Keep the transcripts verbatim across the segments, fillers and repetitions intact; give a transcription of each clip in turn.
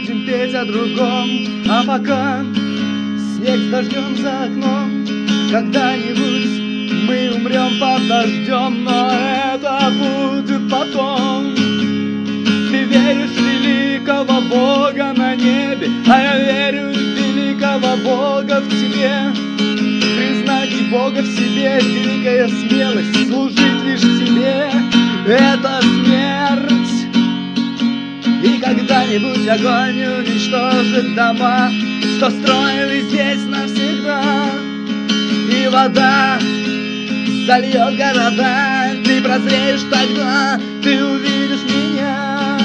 будем петь о другом. А пока снег с дождем за окном, когда-нибудь мы умрем под дождем, но это будет потом. Ты веришь в великого Бога на небе, а я верю в великого Бога в тебе. Признать Бога в себе — великая смелость, служить лишь тебе — это смерть. И когда-нибудь огонь уничтожит дома, что строили здесь навсегда, и вода зальет города. Ты прозреешь тогда, ты увидишь меня.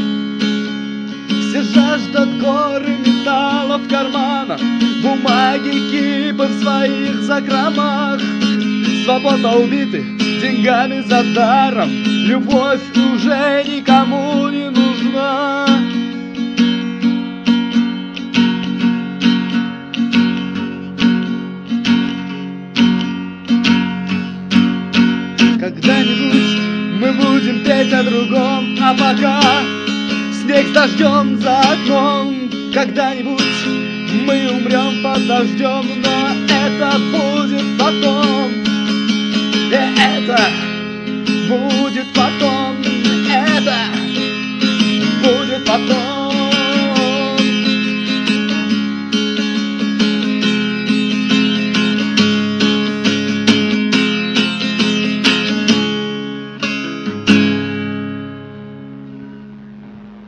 Все жаждут горы металла в карманах, бумаги кипы в своих закромах. Свобода убиты деньгами за даром, любовь уже никому не нужна. Когда-нибудь мы будем петь о другом, а пока снег с дождем за окном. Когда-нибудь мы умрем под дождем, но это будет потом. И это будет потом.